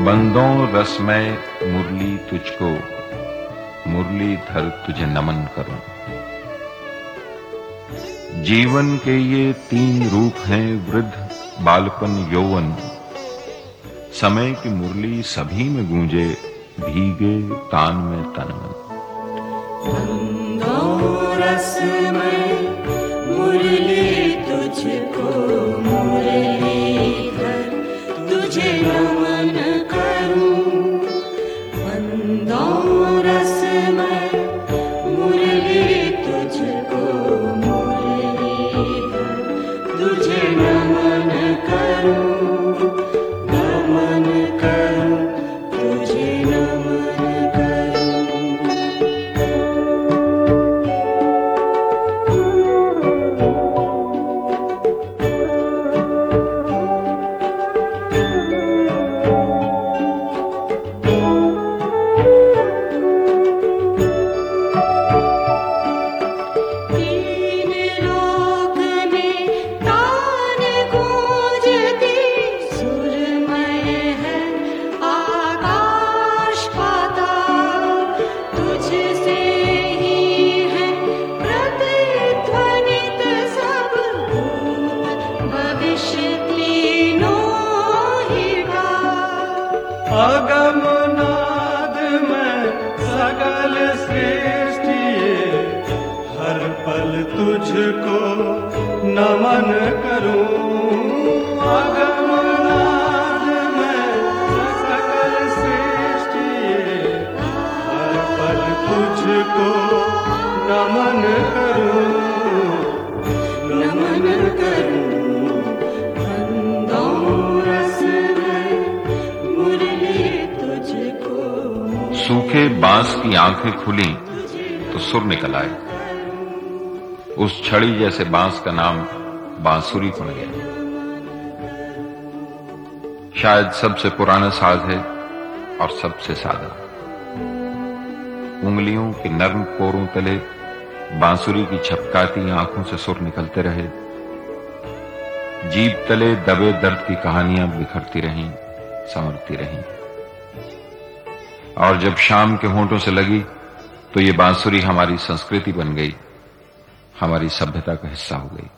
बंदों रसमय मुरली तुझको, मुरलीधर तुझे नमन करूं। जीवन के ये 3 रूप हैं, वृद्ध बालपन यौवन। समय की मुरली सभी में गूंजे, भीगे तान में तन मन। बंदों रसमय मुरली तुझको, मुरलीधर तुझे नमन करूं। बंदों रसमय मुरली तुझको, मुरलीधर तुझे नमन करूं, नमन करूं, तुझे नमन करूं। अगमनाद में सकल सृष्टि, हर पल तुझको नमन करूं। अगमनाद में सकल सृष्टि, हर पल तुझको नमन करूं, नमन करूं। सूखे बांस की आंखें खुली तो सुर निकल आए। उस छड़ी जैसे बांस का नाम बांसुरी पड़ गया। शायद सबसे पुराना साज है और सबसे सादा। उंगलियों के नर्म पोरों तले बांसुरी की छपकाती आंखों से सुर निकलते रहे। जीभ तले दबे दर्द की कहानियां बिखरती रहीं, संवरती रहीं। और जब शाम के होंठों से लगी तो ये बांसुरी हमारी संस्कृति बन गई, हमारी सभ्यता का हिस्सा हो गई।